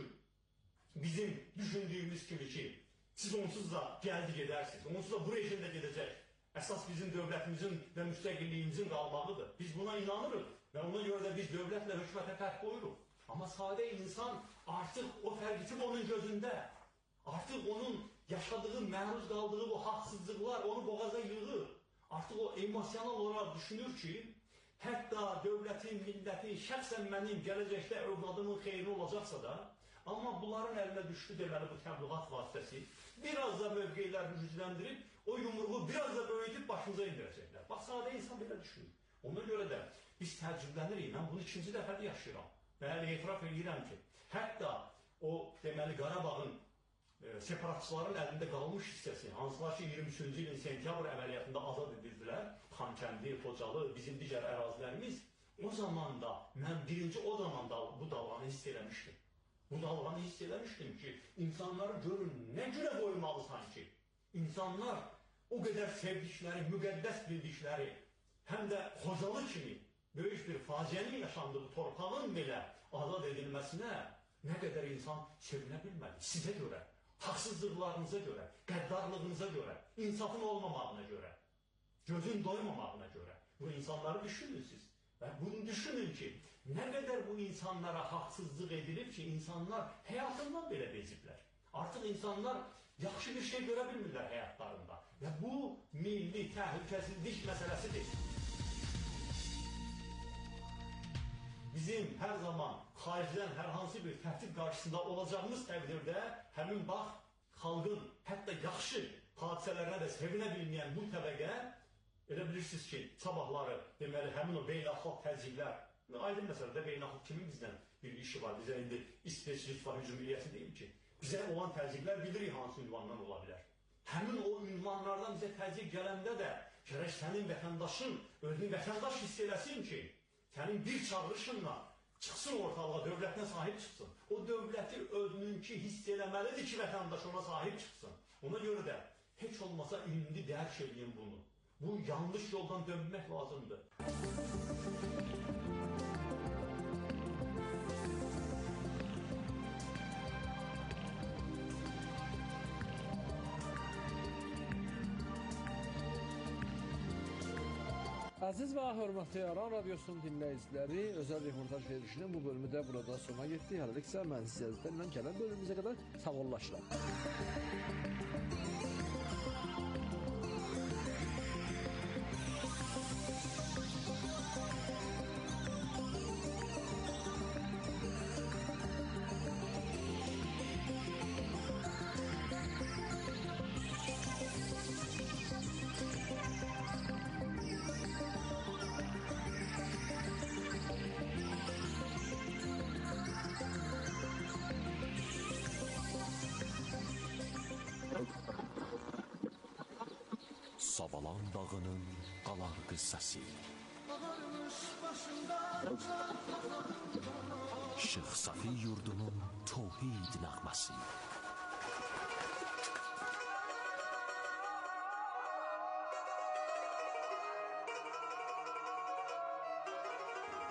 bizim düşündüyümüz kimi ki, siz onsuz da gəldi gedərsiniz, onsuz da bu rejimdə gedəcək. Əsas bizim dövlətimizin və müstəqilliyimizin qalmağıdır. Biz buna inanırıq və ona görə də biz dövlətlə hökumətə fərq qoyuruq. Amma sadə insan artıq o fərq itib onun gözündə. Artıq onun yaşadığı, məruz qaldığı bu haqsızlıqlar onu boğaza yığır. Artıq o emosional olaraq düşünür ki, hətta dövlətin, millətin, şəxsən mənim gələcəkdə övladımın xeyri olacaqsa da, amma bunların əlinə düşdü deməli bu təbliğat vasitəsi, biraz da mövqeylərini gücləndirib, o yumruğu biraz da böyüdüb başımıza indirəcəklər. Bax, sadə insan belə düşünür. Ona görə də biz təəccüblənirik, mən bunu ikinci dəfədə yaşayıram. Və hələ etiraf edirəm ki, hətta o deməli Qarabağın separatçıların əlində qalmış hissəsi, hansılar ki 23-cü ilin sentyabr əməliyyatında azad edildilər, Xankəndi, Xocalı, bizim digər ərazilərimiz, o zaman da, mən birinci o zaman da bu dalğanı hiss eləmişdim. Bu dalğanı hiss eləmişdim ki, insanları görün, nə günə qoymalı sanki. İnsanlar o qədər sevdikləri, müqəddəs bildikləri, həm də Xocalı kimi böyük bir faciənin yaşandığı torpağın belə azad edilməsinə nə qədər insan sevinə bilmədi. Sizə görə, haqsızlıqlarınıza görə, qəddarlığınıza görə, insafın olmamağına görə, gözün doymamağına görə. Bu insanları düşünün siz. Və bunu düşünün ki, nə qədər bu insanlara haqsızlıq edilir ki, insanlar həyatından belə beziblər. Artıq insanlar yaxşı bir şey görə bilmirlər həyatlarında. Və bu milli təhlükəsizlik məsələsidir. Bizim hər zaman xaricdən hər hansı bir təhdid qarşısında olacağımız təqdirdə həmin bax, xalqın hətta yaxşı hadisələrə də sevinə bilməyən bu təbəqə, elə bilirsiniz ki, sabahları deməli həmin o beynəlxalq təzyiqlər, aydın məsələdə beynəlxalq kimin bizdən bir işi var, bizə indi İsveç, Litva hücum eləyəsi deyil ki, bizə olan təzyiqlər bilirik hansı ünvandan ola bilər. Həmin o ünvanlardan bizə təzyiq gələndə də gərək sənin vətəndaşın özünü vətəndaş hiss eləsin ki, sənin bir çağırışınla çıxsın ortalığa, dövlətinə sahib çıxsın. O dövləti özününki hiss eləməlidir ki, vətəndaş ona sahib çıxsın. Ona görə də heç olmasa indi dərk edin bunu. Bu yanlış yoldan dönmək lazımdır. Əziz və hörmətli Aran Radiosunun dinləyiciləri, özəl reportaj verilişinin bu bölümü də burada sona getdi. Hələliksə mən sizlərlə gələn bölümümüzə qədər sağollaşıram. Savalan dağının qalan qıssası. Şeyx Safi yurdunun tövhid nəğməsi.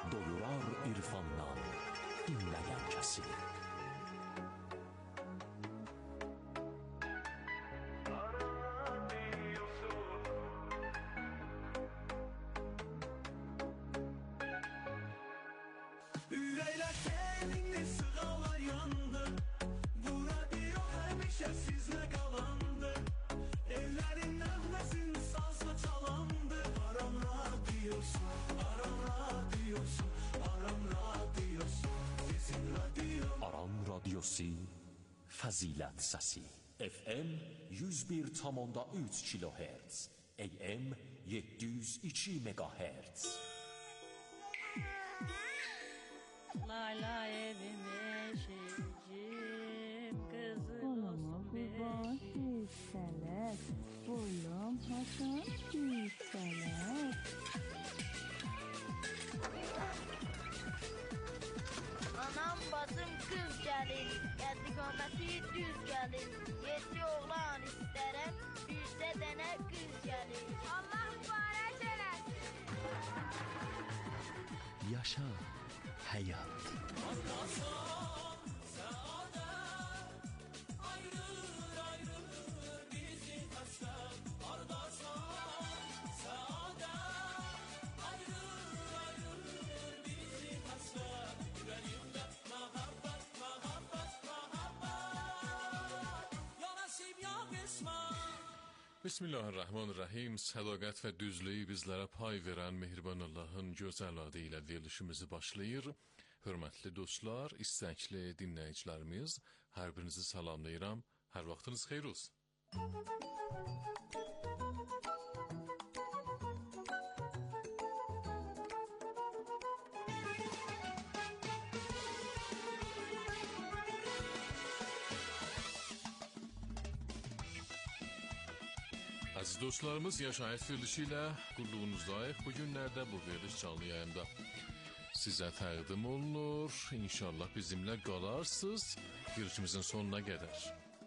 doyurar irfandan dinleyen kəsi. Ürəklər seninle sığalar yandı. Bu radyo həmişə sizlə qalandı. Evlərin nəğməsin sazla çalandı. Aram radyosu, Aram radyosu, Aram radyosu, sizin radyo. Aram radyosu Fəzilət səsi. FM 101,3 kHz, AM 702 MHz. Layla evim eşicim kızım olsun beşik. Selek, oğlum Hasan Selek. Anam bacım kız gəlin, qəddiqaməti düz gəlin. 7 oğlan istərəm, bircə dənə qız gəlin. Allah mübarək eləsin. Yaşa həyat. Bismillahirrahmanirrahim. Sədaqət və düzlüyü bizlərə pay verən Mehriban Allahın gözəl adı ilə verilişimizi başlayır. Hörmətli dostlar, istəkli dinləyicilərimiz, hər birinizi salamlayıram. Hər vaxtınız xeyir olsun. Aziz dostlarımız, Yaşayət verilişi ilə qulluğunuzdayıq. Bu günlərdə bu veriliş canlı yayımda sizə təqdim olunur. İnşallah bizimlə qalarsınız verilişimizin sonuna qədər.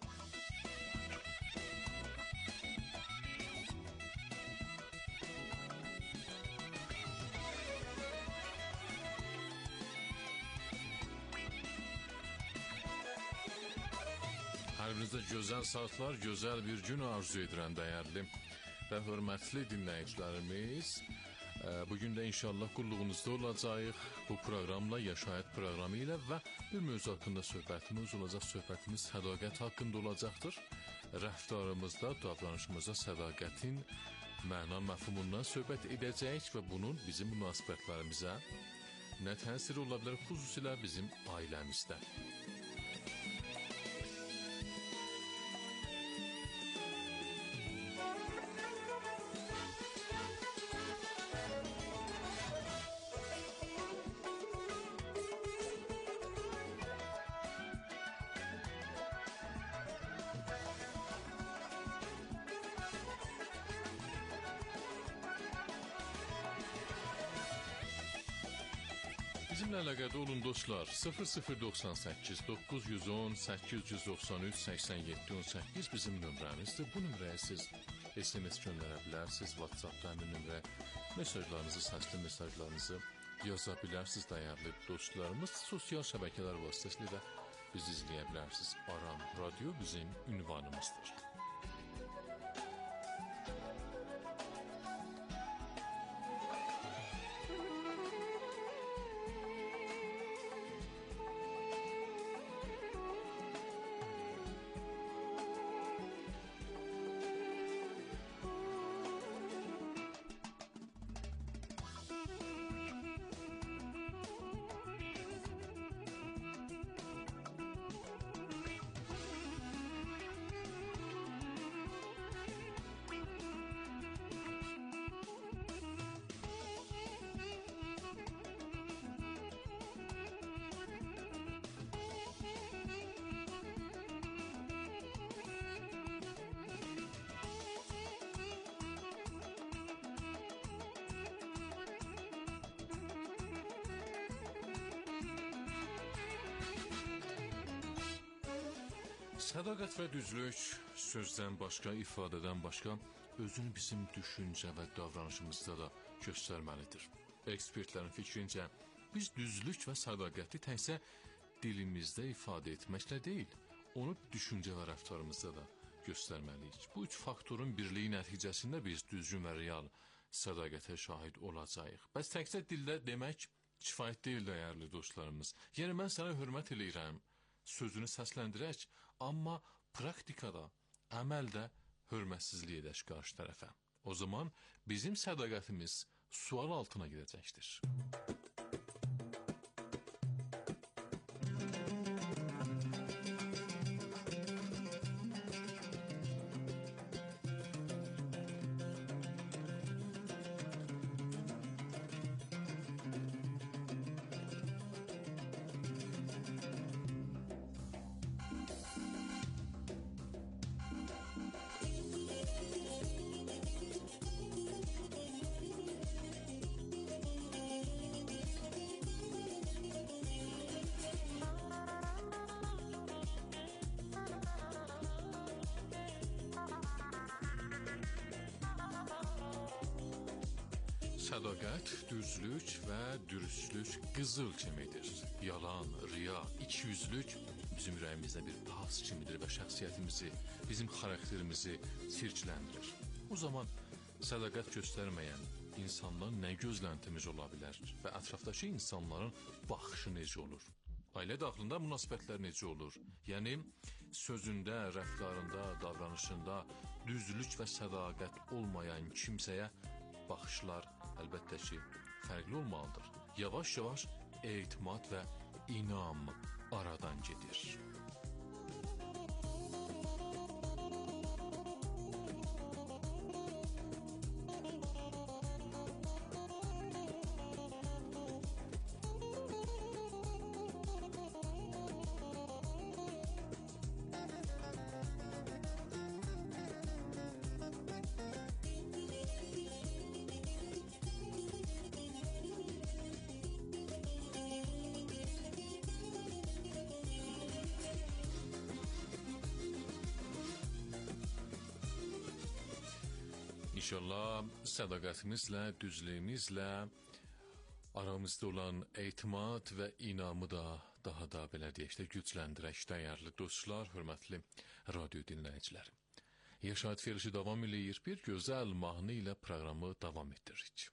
Hər birinizdə gözəl saatlar, gözəl bir gün arzu edirəm dəyərli və hörmətli dinləyicilərimiz. Bugün də inşallah qulluğunuzda olacağıq bu proqramla, Yaşayət proqramı ilə və bir mövzu haqqında söhbətimiz olacaq. Söhbətimiz sədaqət haqqında olacaqdır. Rəftarımızda, davranışımızda sədaqətin məna məfhumundan söhbət edəcəyik və bunun bizim münasibətlərimizə nə təsiri ola bilər, xüsusilə bizim ailəmizdə. Bizimlə əlaqədə olun dostlar. 0098 910 893 87 18 bizim nömrəmizdir. Bu nömrəyə siz SMS göndərə bilərsiniz. WhatsApp-da həmin nömrəyə mesajlarınızı, səsli mesajlarınızı yaza bilərsiniz dəyərli dostlarımız. Sosial şəbəkələr vasitəsilə də bizi izləyə bilərsiniz. Aram Radio bizim ünvanımızdır. Sədaqət və düzlük sözdən başqa, ifadədən başqa özünü bizim düşüncə və davranışımızda da göstərməlidir. Ekspertlərin fikrincə, biz düzlük və sədaqəti təkcə dilimizdə ifadə etməklə deyil, onu düşüncə və rəftarımızda da göstərməliyik. Bu üç faktorun birliyi nəticəsində biz düzgün və real sədaqətə şahid olacağıq. Bəs təkcə dildə demək kifayət deyil, dəyərli dostlarımız. Yəni, mən sənə hörmət eləyirəm, sözünü səsləndirək, amma praktikada, əməldə hörmətsizlik edək qarşı tərəfə. O zaman bizim sədaqətimiz sual altına girəcəkdir. Sədaqət, düzlük və dürüstlük qızıl kimidir. Yalan, riya, ikiyüzlük bizim ürəyimizdə bir pas kimidir və şəxsiyyətimizi, bizim xarakterimizi çirkləndirir. O zaman sədaqət göstərməyən insandan nə gözləntimiz ola bilər və ətrafdakı insanların baxışı necə olur? Ailə daxilində münasibətlər necə olur? Yəni, sözündə, rəftarında, davranışında düzlük və sədaqət olmayan kimsəyə baxışlar əlbəttə ki, fərqli olmalıdır. Yavaş-yavaş etimad və inam aradan gedir. İnşallah sədaqətimizlə, düzlüyümüzlə aramızda olan etimad və inamı da daha da belə deyək də gücləndirək, dəyərli dostlar, hörmətli radio dinləyiciləri. Yaşayət verilişi davam eləyir, bir gözəl mahnı ilə proqramı davam etdiririk.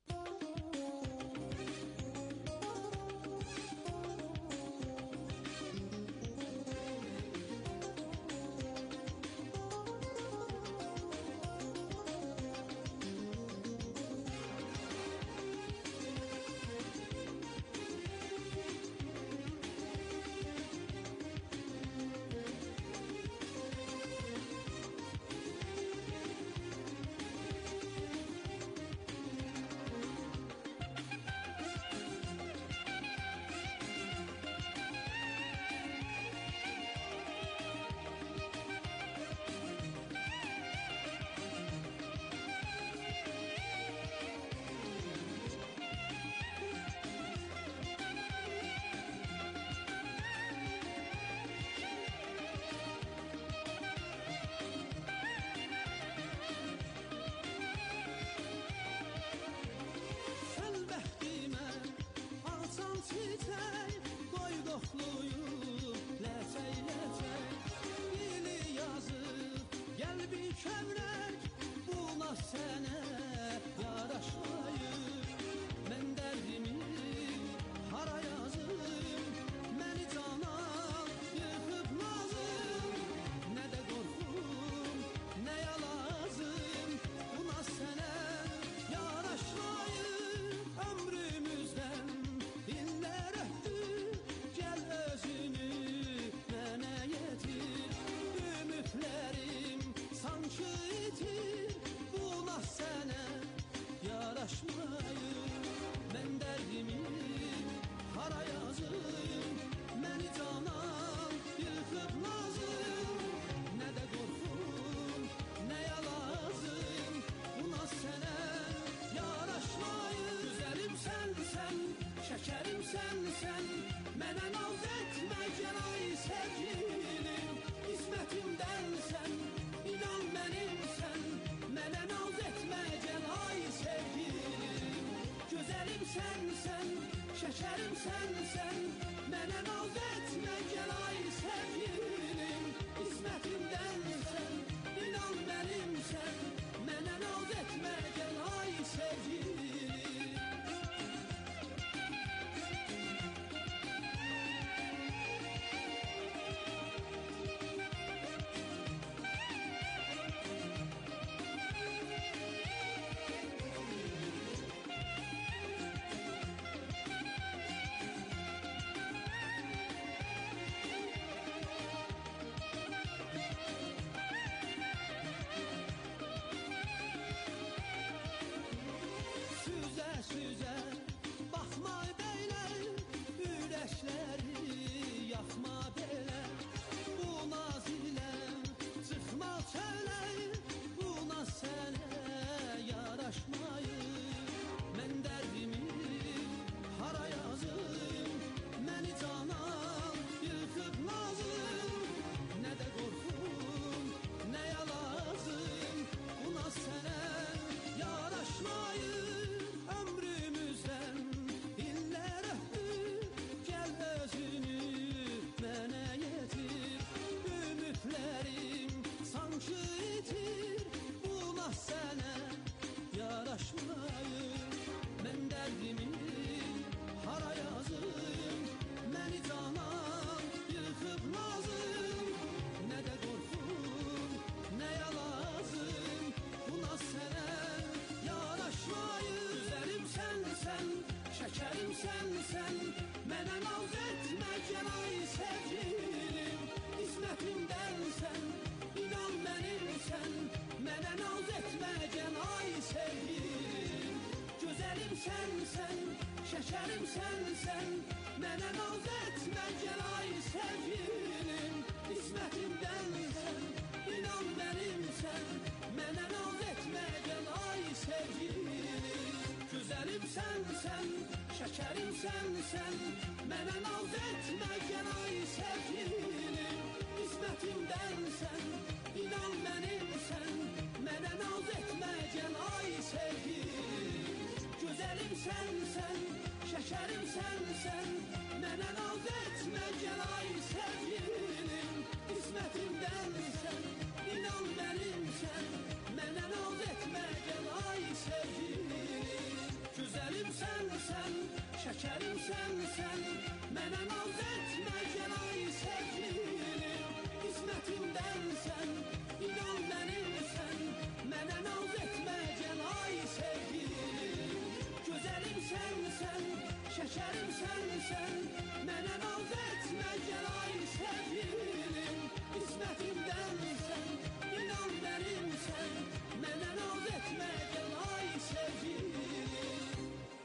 Gözəlim sənsən, şəkərim sənsən, mənə naz etmə gəl ay sevgilim. İsmətimdənsən, inan mənimsən, mənə naz etmə gəl ay sevgilim. Süzə, baxma belə, ürəkləri yaxma belə. Bu naz ilə çıxma çölə, bu naz sənə yaraşmayır. Mən dərdimi hara yazım, məni canan yıxıb nazım. Nə də qorxum, nəyə lazım, bu naz sənə yaraşmayır. Ömrümüzdən illər ötdü, gəl özünü mənə yetir. Ümidlərim sanki itir, bu naz sənə yaraşmayır. Mən dərdimi hara yazım, məni canan yıxıb nazım. Nə də qorxum, nəyə lazım, bu naz sənə yaraşmayır. Sənsən, şəkərim sənsən, mənə naz etmə gəl ay sevgilim. İsmətimdənsən, inan mənimsən, mənə naz etmə gəl ay sevgilim. Gözəlim sənsən, şəkərim sənsən, mənə naz etmə gəl ay sevgilim. İsmətimdənsən, inan mənimsən, mənə naz etmə gəl ay sevgilim. Gözəlim sənsən, şəkərim sənsən, mənə naz etmə gəl ay sevgilim. İsmətimdənsən, inan mənimsən, mənə naz etmə gəl ay sevgilim. Gözəlim sənsən, şəkərim sənsən, mənə naz etmə gəl ay sevgilim. İsmətimdənsən, inan mənimsən, mənə naz etmə gəl ay sevgilim. Gözəlim sənsən, şəkərim sənsən, mənə naz etmə gəl ay sevgilim. İsmətimdənsən, inan mənimsən, mənə naz etmə gəl ay sevgilim. Gözəlim sənsən, şəkərim sənsən, mənə naz etmə gəl ay sevgilim. İsmətimdənsən, inan mənimsən, mənə naz etmə gəl ay sevgilim.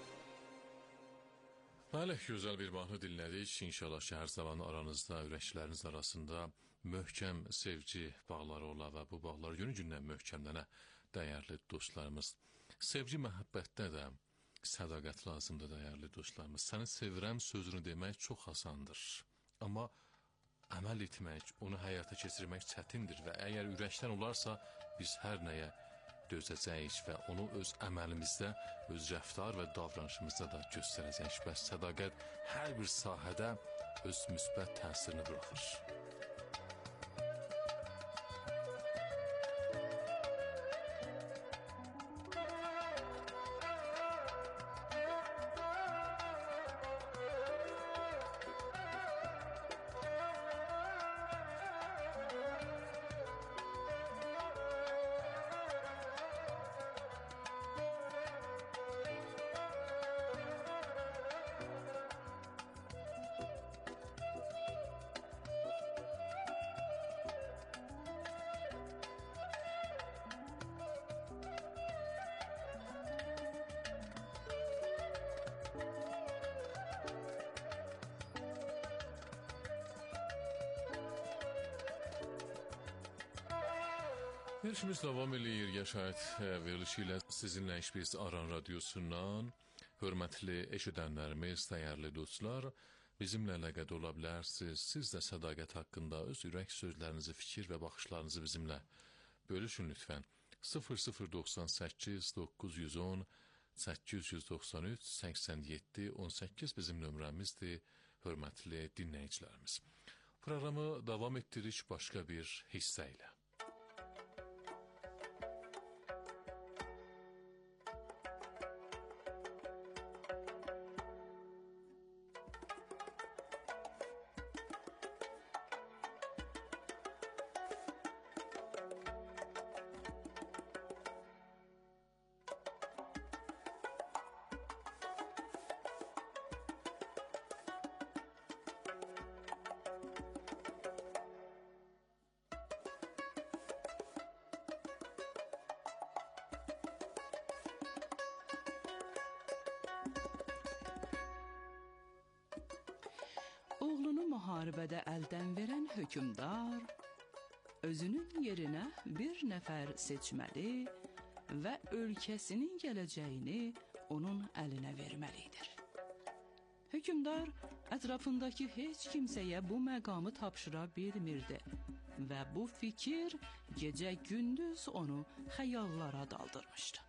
Bəli, gözəl bir mahnı dinlədik. İnşallah ki, hər zaman aranızda, ürəkləriniz arasında möhkəm sevgi bağları ola və bu bağlar günü-gündən möhkəmlənə, dəyərli dostlarımız. Sevgi məhəbbətdə də sədaqət lazımdır, dəyərli dostlarımız. Səni sevirəm sözünü demək çox asandır. Amma əməl etmək, onu həyata keçirmək çətindir və əgər ürəkdən olarsa, biz hər nəyə dözəcəyik və onu öz əməlimizdə, öz rəftar və davranışımızda da göstərəcəyik. Bəs sədaqət hər bir sahədə öz müsbət təsirini buraxır. Verilişimiz davam edir. Yaşayət verilişi ilə sizinlə biz Aran Radiosundan. Hörmətli eşidənlərimiz, dəyərli dostlar, bizimlə əlaqədə ola bilərsiniz. Siz də sədaqət haqqında öz ürək sözlərinizi, fikir və baxışlarınızı bizimlə bölüşün lütfən. 0098 910 893 87 18 bizim nömrəmizdir, hörmətli dinləyicilərimiz. Proqramı davam etdiririk başqa bir hissə ilə. Oğlunu müharibədə əldən verən hökümdar özünün yerinə bir nəfər seçməli və ölkəsinin gələcəyini onun əlinə verməlidir. Hökümdar ətrafındakı heç kimsəyə bu məqamı tapşıra bilmirdi və bu fikir gecə-gündüz onu xəyallara daldırmışdı.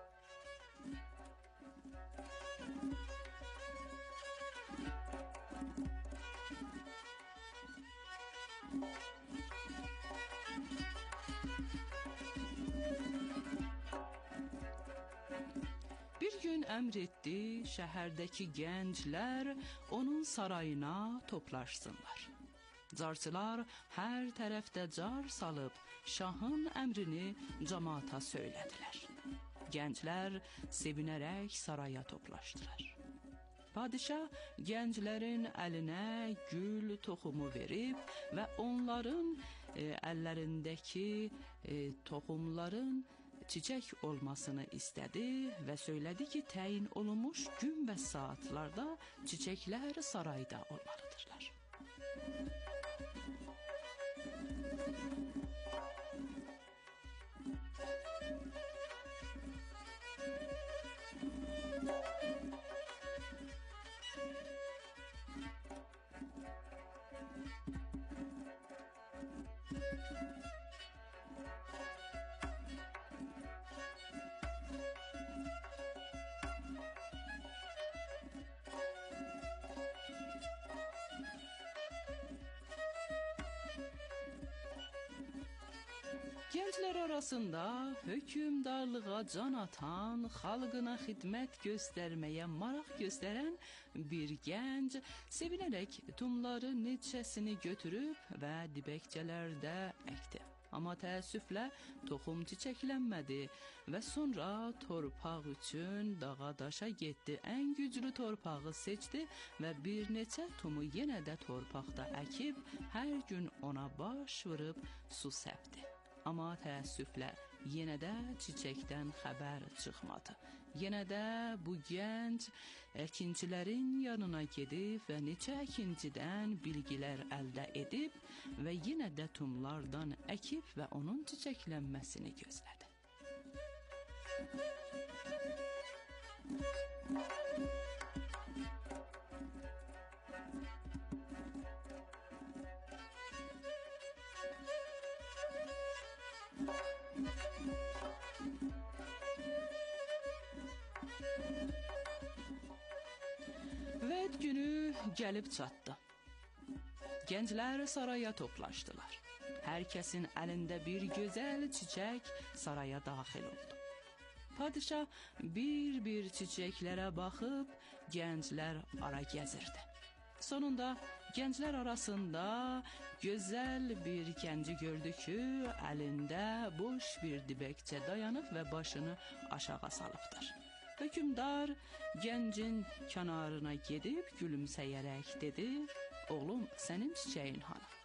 Bir gün əmr etdi, şəhərdəki gənclər onun sarayına toplaşsınlar. Carçılar hər tərəfdə car salıb şahın əmrini cəmaata söylədilər. Gənclər sevinərək saraya toplaşdılar. Padişah gənclərin əlinə gül toxumu verib və onların əllərindəki toxumların çiçək olmasını istədi və söylədi ki, təyin olunmuş gün və saatlarda çiçəklər sarayda olmalıdırlar. Gənclər arasında hökümdarlığa can atan, xalqına xidmət göstərməyə maraq göstərən bir gənc sevinərək tumları neçəsini götürüb və dibəkçələrdə əkdi. Amma təəssüflə toxum çiçəklənmədi və sonra torpaq üçün dağa daşa getdi. Ən güclü torpağı seçdi və bir neçə tumu yenə də torpaqda əkib hər gün ona baş vurub su səpdi. Amma təəssüflə yenə də çiçəkdən xəbər çıxmadı. Yenə də bu gənc əkincilərin yanına gedib və neçə əkincidən bilgilər əldə edib və yenə də tumlardan əkib və onun çiçəklənməsini gözlədi. Vəd günü gəlib çatdı. Gənclər saraya toplaşdılar. Hər kəsin əlində bir gözəl çiçək saraya daxil oldu. Padişah bir-bir çiçəklərə baxıb gənclər ara gəzirdi. Sonunda gənclər arasında gözəl bir gənci gördü ki, əlində boş bir dibəkçə dayanıb və başını aşağı salıbdır. Hökümdar gəncin kənarına gedib gülümsəyərək dedi: "Oğlum, sənin çiçəyin hanı?"